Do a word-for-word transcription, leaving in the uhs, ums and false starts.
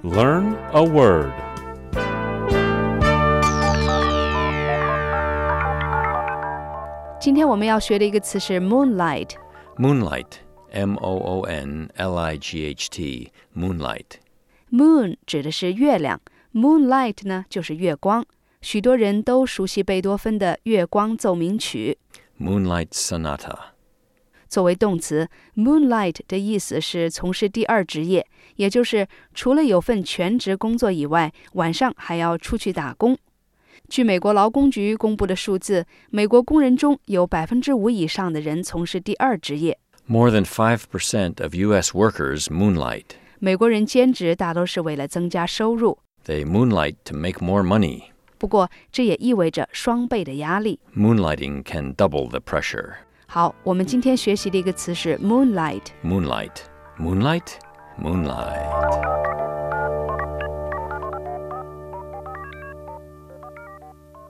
Learn a word. Moonlight. 今天我们要学的一个词是 moonlight. Moonlight, M O O N L I G H T, moonlight. Moon 指的是月亮， moonlight 呢就是月光。许多人都熟悉贝多芬的月光奏鸣曲 Moonlight Sonata. 作为动词 moonlight 的意思是从事第二职业，也就是除了有份全职工作以外，晚上还要出去打工。据美国劳工局公布的数字，美国工人中有 百分之五 以上的人从事第二职业。 More than five percent of U S workers moonlight. 美国人兼职大都是为了增加收入， They moonlight to make more money. 不过这也意味着双倍的压力。 Moonlighting can double the pressure. 好，我们今天学习的一个词是 moonlight。 Moonlight. Moonlight? Moonlight.